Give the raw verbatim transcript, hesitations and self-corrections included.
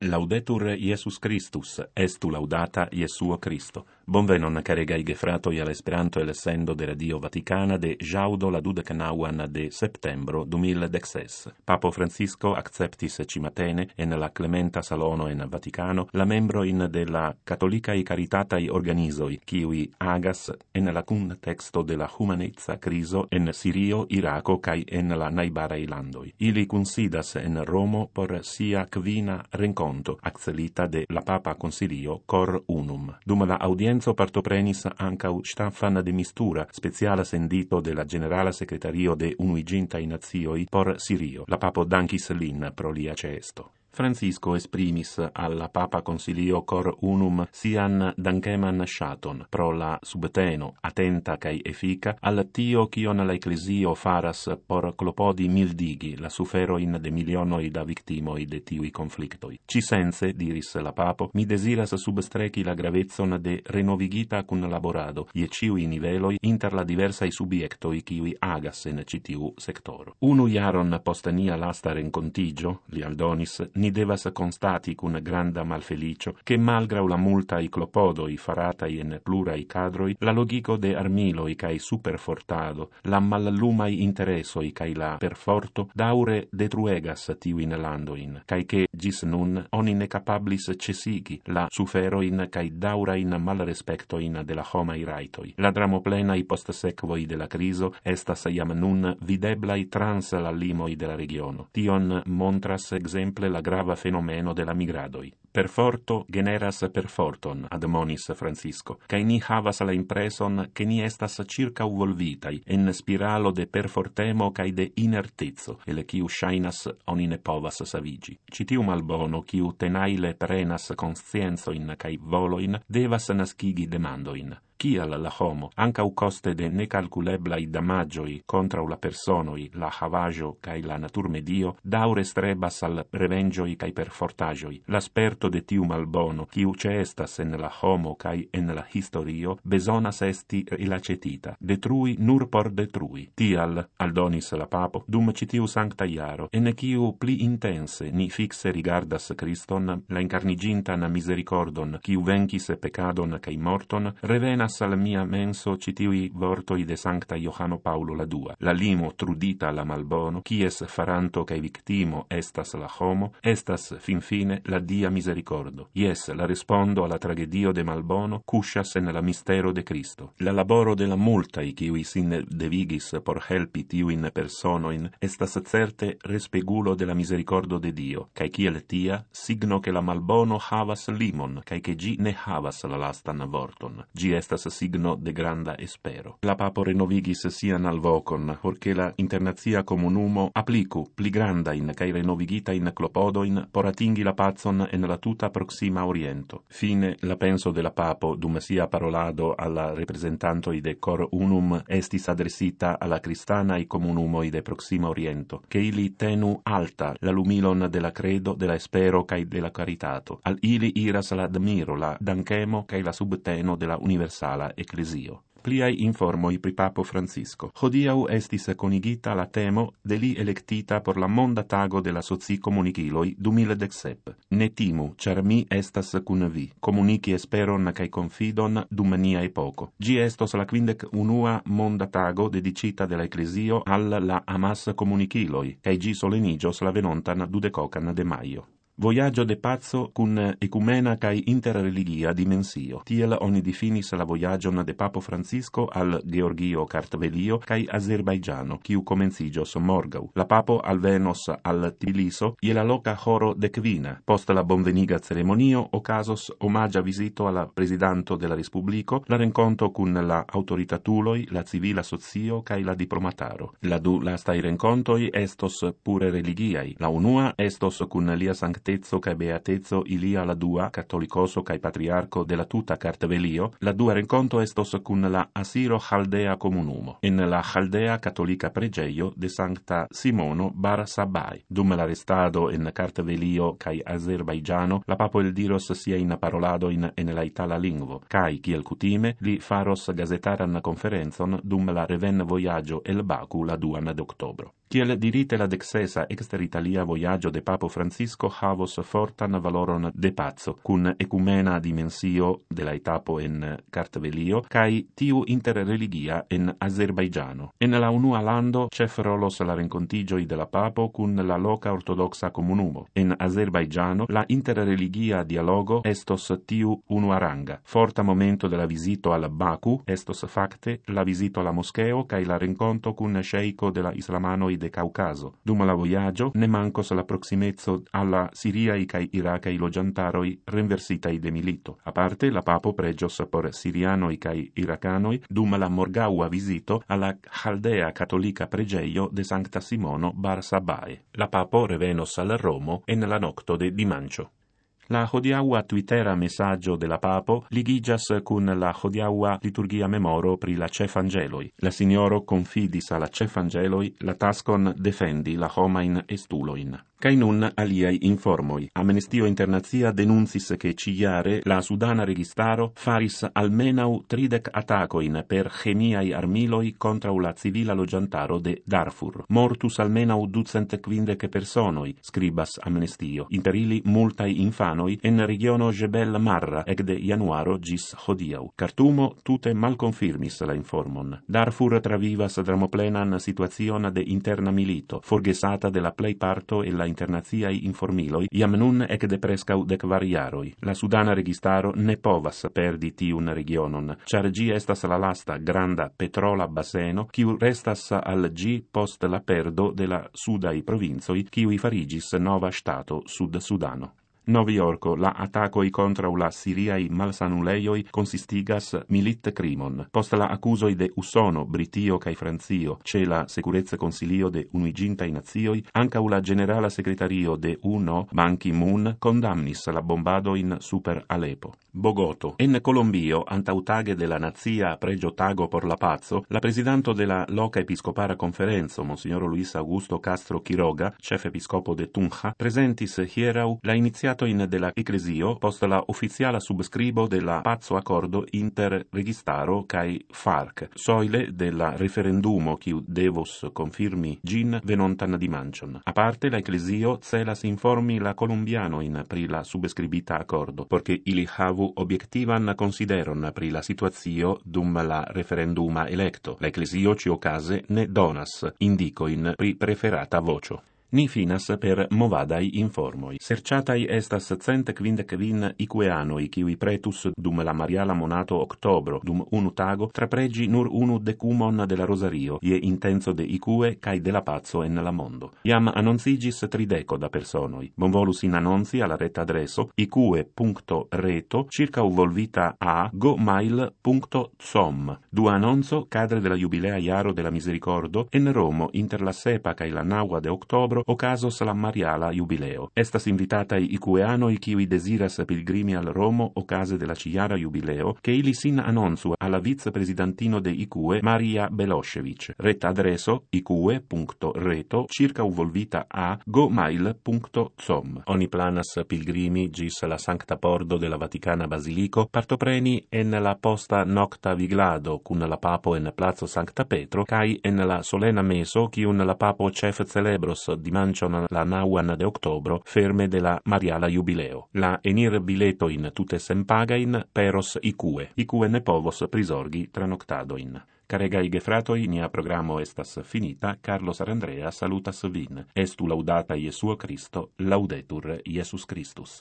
Laudetur Iesus Christus, estu laudata Iesuo Christo. Bonvenon caregai gefratoi all'Esperanto e l'essendo de Radio Vaticana de jaudo la dudecnauan de septembro duemiladexes. Papo Francisco acceptis cimatene en la Clementa Salono en Vaticano la membro in de la Catholicai Caritatai Organisoi, kiui agas en la contexto de la humanezza criso en Sirio, Iraco kai en la naibarei landoi. Ili considas en Romo por sia quina renconto accelita de la Papa Consilio Cor Unum. Dum la audienzo partoprenis ancau Staffan de Mistura, speciala sendito de la Generala Secretario de Unuigintai Nazioi por Sirio. La Papo dankis lin pro lia cesto. Francisco esprimis alla Papa Consilio Cor Unum sian dankeman shaton pro la subteno attenta kai effica al tio kion la Ecclesio faras por clopodi mildigi la sufero in de milionoi da victimoi de tiui conflictoi. Ci sense, diris la Papo, mi desiras substreci la gravezzon de renovigita cun laborado ie ciui niveloi inter la diversai subiectoi kiui agas en citiu sectoro. Unu iaron post nia lasta rencontigio, li aldonis, ni devas constati cun granda malfelicio, che malgrau la multa i clopodoi faratai in plurai cadroi, la logico de armiloi cae superfortado, la mallumai interesoi cae la perforto, daure detruegas tiuin landoin, cae che gis nun oni ne capablis cesigi la suferoin cae daurain malrespectoin de la homai raitoi. La dramoplenai post sequoi de la criso estas iam nun videblai trans la limoi de la regiono. Tion montras exemple la grava fenomeno de la migradoi. Perforto generas perforton, admonis Francisco, cae ni havas la impreson che ni estas circa uvolvitai en spiralo de perfortemo cae de inertezzo, ele ciu shainas oni ne povas savigi. Citiu malbono, ciu tenaile prenas conscienzoin cae voloin, devas nascigi demandoin. Kial la homo, ancau coste de necalculeblai damagioi contra la personoi, la havaggio cae la naturmedio, daure strebas al revengioi cae perfortagioi. L'asperto de tiu malbono, kiu ceestas en la homo cae en la historio, besonas esti ilacetita, detrui nur por detrui. Tial, aldonis la Papo, dum citiu sancta iaro, en kiu pli intense ni fixe rigardas Christon, la incarnigintan misericordon, kiu vencis pecadon cae morton, revenas al mia menso citiui vortoi de Sancta Johano Paulo la dua. La limo trudita la malbono, quies faranto cae victimo estas la homo, estas fin fine la dia misericordo. Yes, la respondo alla tragedio de malbono, cuscias en la mistero de Cristo. La laboro de la multai kiui sin devigis por helpi tiuin personoin, estas certe respegulo de la misericordo de Dio, cae kiel tia, signo che la malbono havas limon, cae che gi ne havas la lastan vorton. Gi estas signo de granda espero. La Papo renovigis sian alvocon, porche la internazia comunumo applicu pli grandain cae renovigitain clopodoin por atingi la pazon en la tuta Proxima Oriento. Fine, la penso de la Papo, dum sia parolado alla representantoi de Cor Unum estis adresita alla cristanai comunumoi de Proxima Oriento, che ili tenu alta la lumilon de la credo, de la espero cae de la caritato. Al ili iras la admiro, la dankemo cae la subteno de la universala Ecclesio. Pliai informoi pri Papo Francisco. Hodiau estis conigita la temo de li electita por la monda tago de la soci comuniciloi duemiladexep. Ne timu, char mi estas cun vi. Comunici esperon cae confidon dum nia epoco. Gi estos la quindec unua monda tago dedicita de la Ecclesio al la amas comuniciloi, cae gi solenigios la venontan dudecocan de maio. Voyaggio de pazzo cun ecumena cae interreligia dimensio. Tiel oni definis la voyagion de Papo Francisco al Georgio Kartvelio cae Azerbaigiano, kiu comencigios morgau. La Papo alvenos al Tbiliso ie la loca horo de quina. Post la bonveniga ceremonio, ocasos omagia visito alla Presidanto de la Respublico, la renconto cun la autoritatuloi, la civila socio cae la diplomataro. La du lastai rencontoi estos pure religiai. La unua estos cun lia sanctezza cae beatezzo ilia la dua, cattolicoso cae patriarco de la tuta Kartvelio, la dua renconto estos cun la Asiro Chaldea comunumo, en la Chaldea cattolica pregeio de Sancta Simono bar Sabai. Dum la restado en Kartvelio cae Azerbaigiano, la Papo el diros sia in parolado in, en la itala lingvo, cae, kiel cutime, li faros gazetaran conferenzon dum la reven voyaggio el Baku la duan de octobro. Kiel dirite la dexesa exter Italia voyaggio de Papo Francisco ha havos fortan valoron de paco, cun ecumena dimensio de la etapo en Kartvelio, cae tiu interreligia en Azerbaigiano. En la unua lando cef rolos la rencontigioi de la papo cun la loca ortodoxa comunumo. En Azerbaigiano la interreligia dialogo estos tiu unuaranga. Forta momento de la visito al Baku estos facte la visito alla moscheo cae la renconto cun sceicco de la islamanoi de Caucaso. Dum la voyaggio ne mancos la proximezzo alla siriai cae iracai logiantaroi renversitai de milito. A parte la papo pregios por sirianoi cae iracanoi dum la morgaua visito alla Chaldea catolica pregeio de Sancta Simono bar Sabae. La papo revenos al Romo en la nocto de dimancio. La hodiaua twittera messaggio de la papo ligigas cun la hodiaua liturgia memoro pri la cefangeloi. La signoro confidis alla cefangeloi la taskon defendi la homain estuloin. Cai nun aliai informoi. Amnestio Internazia denuncis che ciare la sudana registaro faris almenau tridec atacoin per chemiai armiloi contra la civila logiantaro de Darfur. Mortus almenau ducent quindec personoi, scribas Amnestio, inter ili multai infanoi en regiono Jebel Marra ec de januaro gis hodiau. Cartumo tute malconfirmis la informon. Darfur travivas dramoplenan situazion de interna milito, forgesata de la plei parto e la internaziai informiloi, iam nun ec de prescau dec variaroi. La sudana registaro ne povas perdi tiun regionon, char gi estas la lasta granda petrola baseno, kiu restas al gi post la perdo de la sudai provinzoi, kiui farigis nova stato Sud-Sudano. Novi Yorko, la attacoi contra la siriai malsanuleioi consistigas milit crimon. Post la accusoi de Usono, Britio cae Franzio, ce la Securezza Consilio de Unuigintai Nazioi, anca la Generala Secretario de UNO, Ban Ki-moon, condamnis la bombadoin super Aleppo. Bogoto. En Colombio, antautage de la Nazia pregio tago por la pazzo, la presidanto de la loca episcopara conferenzo, Monsignor Luis Augusto Castro Quiroga, chef episcopo de Tunja, presentis hierau la iniziatoin de la Ecclesio post la ufficiala subscribo de la pazzo accordo inter registaro cae FARC, soile de la referendumo quiu devos confirmi gin venontan dimancion. A parte la Ecclesio celas informi la colombianoin pri la subscribita accordo, porque ili havu obiectivan consideron pri la situazio dum la referenduma electo. La Ecclesio ciocase ne donas indicoin pri preferata vocio. Ni finas per movadai informoi. Serciatai estas cent quindec vin iqueanoi, kiui pretus dum la mariala monato octobro, dum unu tago, trapregi nur unu decumon de la Rosario, ie intenso de ique cae de la pazzo en la mondo. Iam annonzigis trideco da personoi. Bonvolus in annonzi alla retta adreso ique punto reto circa uvolvita a gomail punto com. Du annonzo cadre de la jubilea iaro de la misericordo en Romo inter la sepa cae la naua de octobro ocasos la mariala jubileo. Estas invitatai icueanoi kiui desiras pilgrimi al Romo ocase de la ciara jubileo, che ili sin annonzu alla vicepresidentino de Icue Maria Belosevic. Retta adreso ique punto reto circa uvolvita a gomail punto com. Oni planas pilgrimi gis la Sancta Pordo de la Vaticana Basilico, partopreni en la posta nocta viglado cun la papo en Plazo Sancta Petro, cae en la solena meso cium la papo cef celebros dimancion la nauan de octobro ferme de la mariala jubileo. La enir biletoin tute senpagain peros ique. Ique ne povos prisorgi tranoctadoin. Caregai gefratoi, nia programo estas finita. Carlos Arandrea salutas vin. Estu laudata Iesuo Christo, laudetur Iesus Christus.